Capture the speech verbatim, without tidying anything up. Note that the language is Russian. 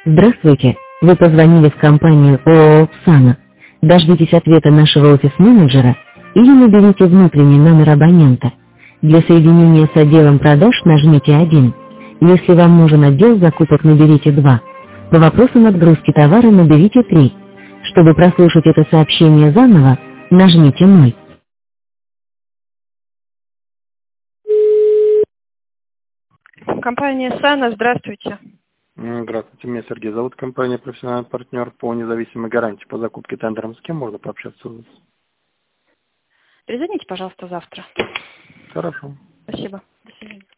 Здравствуйте, вы позвонили в компанию ООО «Сана». Дождитесь ответа нашего офис-менеджера или наберите внутренний номер абонента. Для соединения с отделом продаж нажмите один. Если вам нужен отдел закупок, наберите два. По вопросам отгрузки товара наберите три. Чтобы прослушать это сообщение заново, нажмите ноль. Компания «Сана», здравствуйте. Здравствуйте, меня Сергей зовут, компания «Профессиональный партнер» по независимой гарантии по закупке тендером. С кем можно пообщаться у вас? Перезвоните, пожалуйста, завтра. Хорошо. Спасибо. До свидания.